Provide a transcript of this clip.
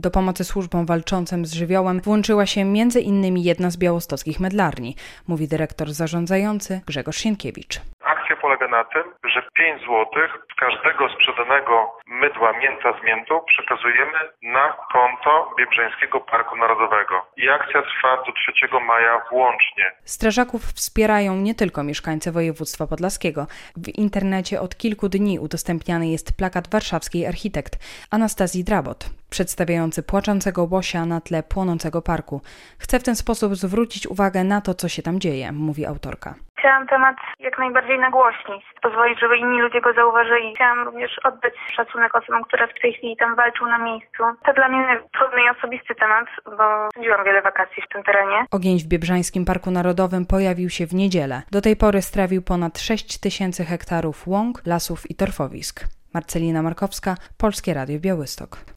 Do pomocy służbom walczącym z żywiołem włączyła się m.in. jedna z białostockich mydlarni, mówi dyrektor zarządzający Grzegorz Sienkiewicz. Akcja polega na tym, że 5 zł z każdego sprzedanego mydła mięta z miętą przekazujemy na konto Biebrzańskiego Parku Narodowego. I akcja trwa do 3 maja włącznie. Strażaków wspierają nie tylko mieszkańcy województwa podlaskiego. W internecie od kilku dni udostępniany jest plakat warszawskiej architekt Anastazji Drabot, przedstawiający płaczącego łosia na tle płonącego parku. Chce w ten sposób zwrócić uwagę na to, co się tam dzieje, mówi autorka. Chciałam temat jak najbardziej nagłośnić, pozwolić, żeby inni ludzie go zauważyli. Chciałam również oddać szacunek osobom, które w tej chwili tam walczą na miejscu. To dla mnie trudny i osobisty temat, bo spędziłam wiele wakacji w tym terenie. Ogień w Biebrzańskim Parku Narodowym pojawił się w niedzielę. Do tej pory strawił ponad 6 000 hektarów łąk, lasów i torfowisk. Marcelina Markowska, Polskie Radio Białystok.